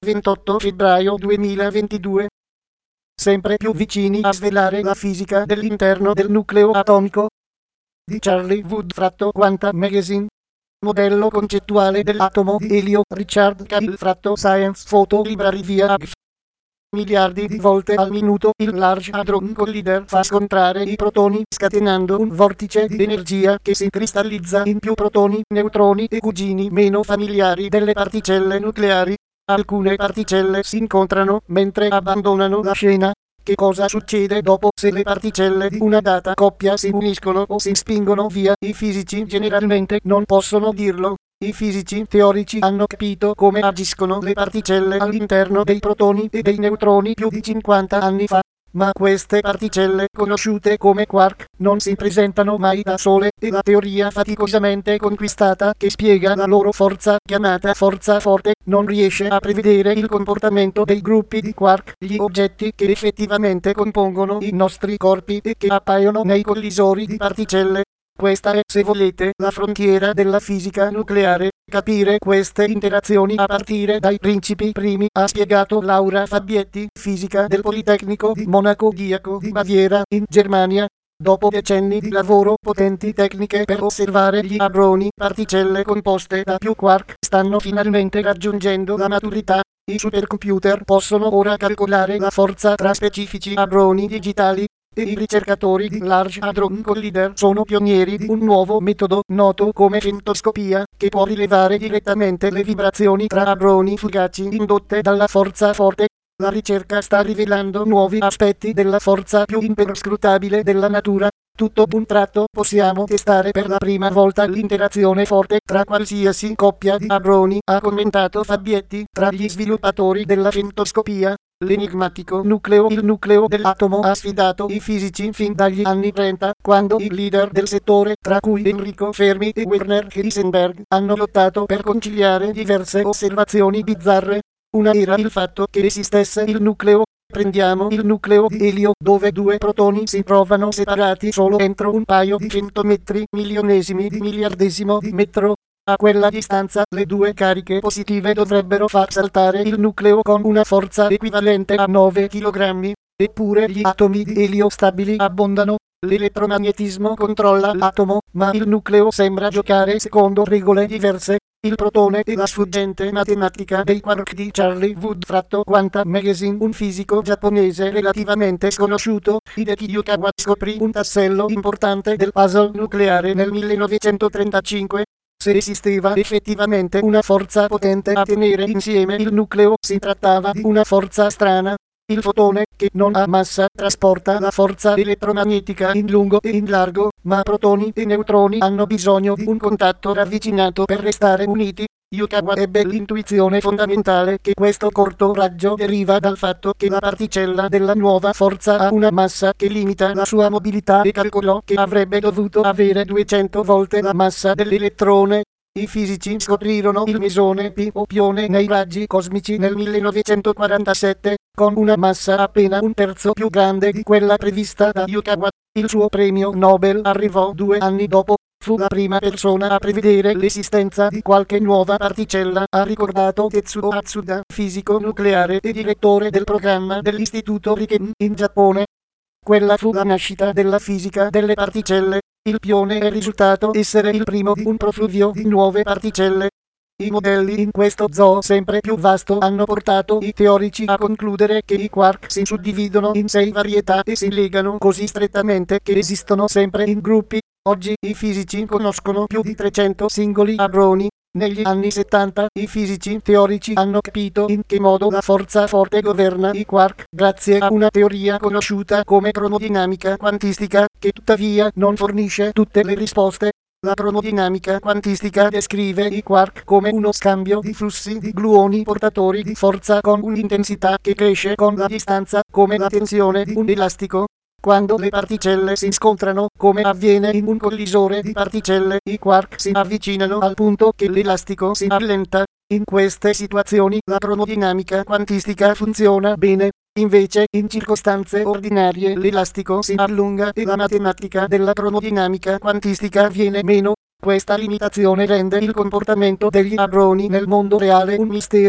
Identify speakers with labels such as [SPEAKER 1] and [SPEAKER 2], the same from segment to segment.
[SPEAKER 1] 28 febbraio 2022. Sempre più vicini a svelare la fisica dell'interno del nucleo atomico. Di Charlie Wood Quanta Magazine. Modello concettuale dell'atomo di elio, Richard Cahill Science Photo Library via AGF. Miliardi di volte al minuto il Large Hadron Collider fa scontrare i protoni scatenando un vortice di energia che si cristallizza in più protoni, neutroni e cugini meno familiari delle particelle nucleari. Alcune particelle si incontrano mentre abbandonano la scena. Che cosa succede dopo se le particelle di una data coppia si uniscono o si spingono via? I fisici generalmente non possono dirlo. I fisici teorici hanno capito come agiscono le particelle all'interno dei protoni e dei neutroni più di 50 anni fa, ma queste particelle, conosciute come quark, non si presentano mai da sole, e la teoria faticosamente conquistata che spiega la loro forza, chiamata forza forte, non riesce a prevedere il comportamento dei gruppi di quark, gli oggetti che effettivamente compongono i nostri corpi e che appaiono nei collisori di particelle. Questa è, se volete, la frontiera della fisica nucleare. Capire queste interazioni a partire dai principi primi, ha spiegato Laura Fabbietti, fisica del Politecnico di Monaco Diaco di Baviera, in Germania. Dopo decenni di lavoro, potenti tecniche per osservare gli hadroni, particelle composte da più quark, stanno finalmente raggiungendo la maturità. I supercomputer possono ora calcolare la forza tra specifici hadroni digitali. E i ricercatori di Large Hadron Collider sono pionieri di un nuovo metodo noto come femtoscopia, che può rilevare direttamente le vibrazioni tra hadroni fugaci indotte dalla forza forte. La ricerca sta rivelando nuovi aspetti della forza più imperscrutabile della natura. Tutto d'un tratto possiamo testare per la prima volta l'interazione forte tra qualsiasi coppia di hadroni, ha commentato Fabbietti. Tra gli sviluppatori della femtoscopia, l'enigmatico nucleo, il nucleo dell'atomo, ha sfidato i fisici fin dagli anni 30, quando i leader del settore, tra cui Enrico Fermi e Werner Heisenberg, hanno lottato per conciliare diverse osservazioni bizzarre. Una era il fatto che esistesse il nucleo. Prendiamo il nucleo di elio, dove due protoni si trovano separati solo entro un paio di centometri, milionesimi di miliardesimo di metro. A quella distanza le due cariche positive dovrebbero far saltare il nucleo con una forza equivalente a 9 kg. Eppure gli atomi di elio stabili abbondano. L'elettromagnetismo controlla l'atomo, ma il nucleo sembra giocare secondo regole diverse. Il protone e la sfuggente matematica dei quark di Charlie Wood Quanta Magazine. Un fisico giapponese relativamente sconosciuto, Hideki Yukawa, scoprì un tassello importante del puzzle nucleare nel 1935. Se esisteva effettivamente una forza potente a tenere insieme il nucleo, si trattava di una forza strana. Il fotone, che non ha massa, trasporta la forza elettromagnetica in lungo e in largo, ma protoni e neutroni hanno bisogno di un contatto ravvicinato per restare uniti. Yukawa ebbe l'intuizione fondamentale che questo corto raggio deriva dal fatto che la particella della nuova forza ha una massa che limita la sua mobilità e calcolò che avrebbe dovuto avere 200 volte la massa dell'elettrone. I fisici scoprirono il mesone P o pione nei raggi cosmici nel 1947, con una massa appena un terzo più grande di quella prevista da Yukawa. Il suo premio Nobel arrivò 2 anni dopo. Fu la prima persona a prevedere l'esistenza di qualche nuova particella, ha ricordato Tetsuo Atsuda, fisico nucleare e direttore del programma dell'Istituto Riken in Giappone. Quella fu la nascita della fisica delle particelle. Il pione è risultato essere il primo di un profluvio di nuove particelle. I modelli in questo zoo sempre più vasto hanno portato i teorici a concludere che i quark si suddividono in 6 varietà e si legano così strettamente che esistono sempre in gruppi. Oggi i fisici conoscono più di 300 singoli hadroni. Negli anni 70 i fisici teorici hanno capito in che modo la forza forte governa i quark, grazie a una teoria conosciuta come cromodinamica quantistica, che tuttavia non fornisce tutte le risposte. La cromodinamica quantistica descrive i quark come uno scambio di flussi di gluoni portatori di forza con un'intensità che cresce con la distanza, come la tensione di un elastico. Quando le particelle si scontrano, come avviene in un collisore di particelle, i quark si avvicinano al punto che l'elastico si allenta. In queste situazioni la cromodinamica quantistica funziona bene. Invece, in circostanze ordinarie l'elastico si allunga e la matematica della cromodinamica quantistica viene meno. Questa limitazione rende il comportamento degli hadroni nel mondo reale un mistero.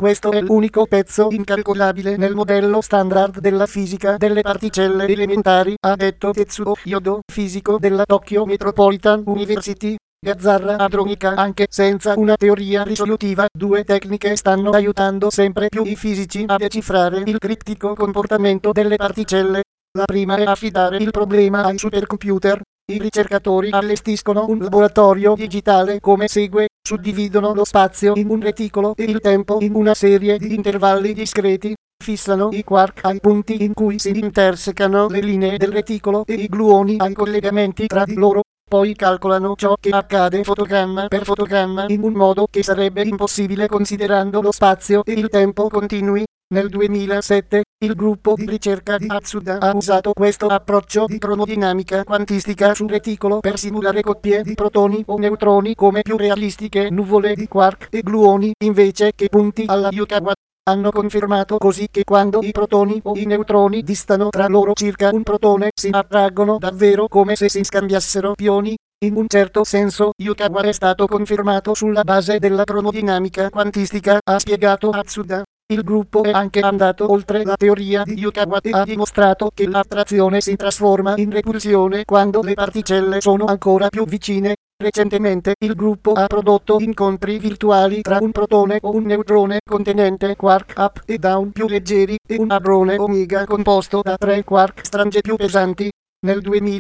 [SPEAKER 1] Questo è l'unico pezzo incalcolabile nel modello standard della fisica delle particelle elementari, ha detto Tetsuo Hyodo, fisico della Tokyo Metropolitan University. Gazzarra hadronica. Anche senza una teoria risolutiva, due tecniche stanno aiutando sempre più i fisici a decifrare il criptico comportamento delle particelle. La prima è affidare il problema ai supercomputer. I ricercatori allestiscono un laboratorio digitale come segue: suddividono lo spazio in un reticolo e il tempo in una serie di intervalli discreti, fissano i quark ai punti in cui si intersecano le linee del reticolo e i gluoni ai collegamenti tra di loro. Poi calcolano ciò che accade fotogramma per fotogramma in un modo che sarebbe impossibile considerando lo spazio e il tempo continui. Nel 2007, il gruppo di ricerca di Atsuda ha usato questo approccio di cromodinamica quantistica sul reticolo per simulare coppie di protoni o neutroni come più realistiche nuvole di quark e gluoni invece che punti alla Yukawa. Hanno confermato così che quando i protoni o i neutroni distano tra loro circa un protone si attraggono davvero come se si scambiassero pioni. In un certo senso, Yukawa è stato confermato sulla base della cromodinamica quantistica, ha spiegato Atsuda. Il gruppo è anche andato oltre la teoria di Yukawa e ha dimostrato che l'attrazione si trasforma in repulsione quando le particelle sono ancora più vicine. Recentemente il gruppo ha prodotto incontri virtuali tra un protone o un neutrone contenente quark up e down più leggeri e un hadrone omega composto da 3 quark strange più pesanti. Nel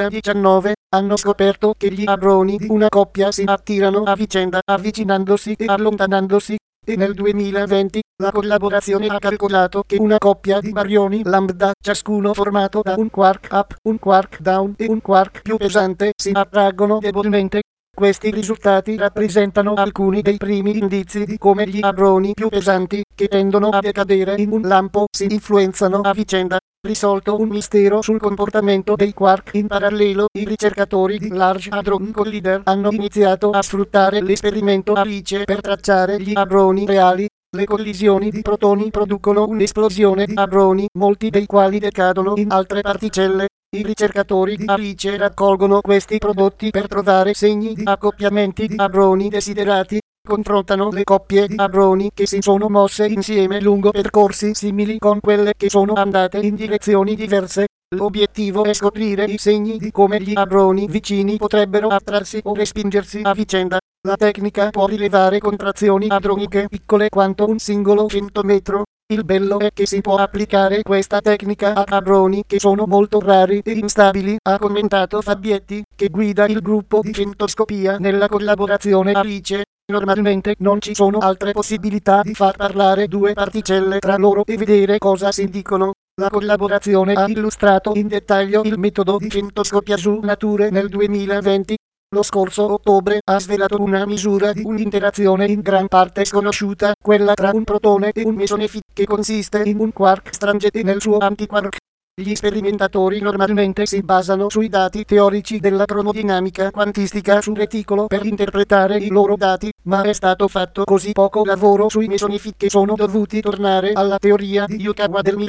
[SPEAKER 1] 2019 hanno scoperto che gli hadroni di una coppia si attirano a vicenda avvicinandosi e allontanandosi, e nel 2020 la collaborazione ha calcolato che una coppia di barioni lambda, ciascuno formato da un quark up, un quark down e un quark più pesante, si attraggono debolmente. Questi risultati rappresentano alcuni dei primi indizi di come gli hadroni più pesanti, che tendono a decadere in un lampo, si influenzano a vicenda. Risolto un mistero sul comportamento dei quark in parallelo, i ricercatori di Large Hadron Collider hanno iniziato a sfruttare l'esperimento Alice per tracciare gli hadroni reali. Le collisioni di protoni producono un'esplosione di hadroni, molti dei quali decadono in altre particelle. I ricercatori di Alice raccolgono questi prodotti per trovare segni di accoppiamenti di hadroni desiderati. Confrontano le coppie di hadroni che si sono mosse insieme lungo percorsi simili con quelle che sono andate in direzioni diverse. L'obiettivo è scoprire i segni di come gli hadroni vicini potrebbero attrarsi o respingersi a vicenda. La tecnica può rilevare contrazioni hadroniche piccole quanto un singolo centometro. Il bello è che si può applicare questa tecnica a hadroni che sono molto rari e instabili, ha commentato Fabbietti, che guida il gruppo di fentoscopia nella collaborazione Alice. Normalmente non ci sono altre possibilità di far parlare due particelle tra loro e vedere cosa si dicono. La collaborazione ha illustrato in dettaglio il metodo di fentoscopia su Nature nel 2020. Lo scorso ottobre ha svelato una misura di un'interazione in gran parte sconosciuta, quella tra un protone e un mesone Phi, che consiste in un quark strange e nel suo antiquark. Gli sperimentatori normalmente si basano sui dati teorici della cromodinamica quantistica sul reticolo per interpretare i loro dati, ma è stato fatto così poco lavoro sui mesoni Phi che sono dovuti tornare alla teoria di Yukawa del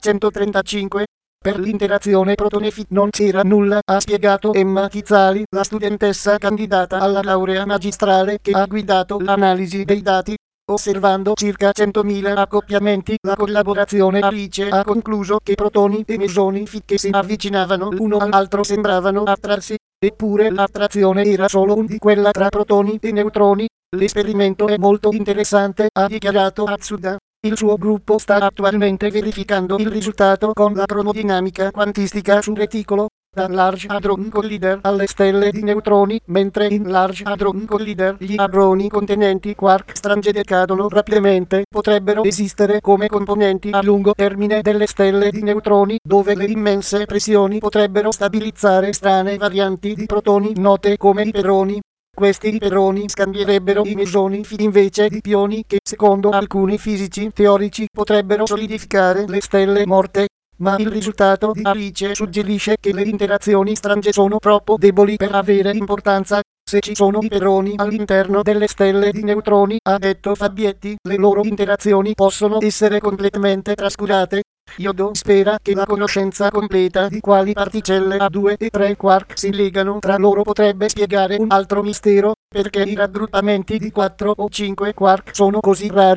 [SPEAKER 1] 1935. Per l'interazione protone-Phi non c'era nulla, ha spiegato Emma Chizzali, la studentessa candidata alla laurea magistrale che ha guidato l'analisi dei dati. Osservando circa 100.000 accoppiamenti, la collaborazione Alice ha concluso che protoni e mesoni Phi che si avvicinavano l'uno all'altro sembravano attrarsi, eppure l'attrazione era solo di quella tra protoni e neutroni. L'esperimento è molto interessante, ha dichiarato Atsuda. Il suo gruppo sta attualmente verificando il risultato con la cromodinamica quantistica sul reticolo. Da Large Hadron Collider alle stelle di neutroni, mentre in Large Hadron Collider gli hadroni contenenti quark strange decadono rapidamente, potrebbero esistere come componenti a lungo termine delle stelle di neutroni, dove le immense pressioni potrebbero stabilizzare strane varianti di protoni note come iperoni. Questi iperoni scambierebbero i mesoni Phi invece di pioni che, secondo alcuni fisici teorici, potrebbero solidificare le stelle morte. Ma il risultato di Alice suggerisce che le interazioni strange sono troppo deboli per avere importanza. Se ci sono iperoni all'interno delle stelle di neutroni, ha detto Fabbietti, le loro interazioni possono essere completamente trascurate. Hyodo spera che la conoscenza completa di quali particelle a 2 e 3 quark si legano tra loro potrebbe spiegare un altro mistero, perché i raggruppamenti di 4 o 5 quark sono così rari.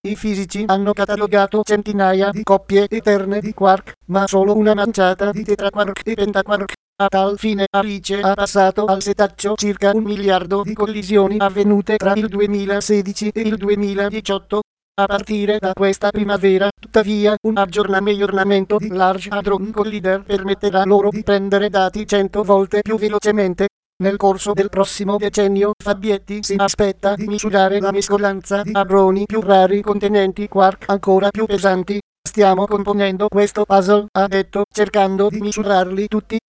[SPEAKER 1] I fisici hanno catalogato centinaia di coppie eterne di quark, ma solo una manciata di tetraquark e pentaquark. A tal fine Alice ha passato al setaccio circa 1 miliardo di collisioni avvenute tra il 2016 e il 2018. A partire da questa primavera, tuttavia, un aggiornamento di Large Hadron Collider permetterà loro di prendere dati 100 volte più velocemente. Nel corso del prossimo decennio, Fabietti si aspetta di misurare la mescolanza di hadroni più rari contenenti quark ancora più pesanti. Stiamo componendo questo puzzle, ha detto, cercando di misurarli tutti.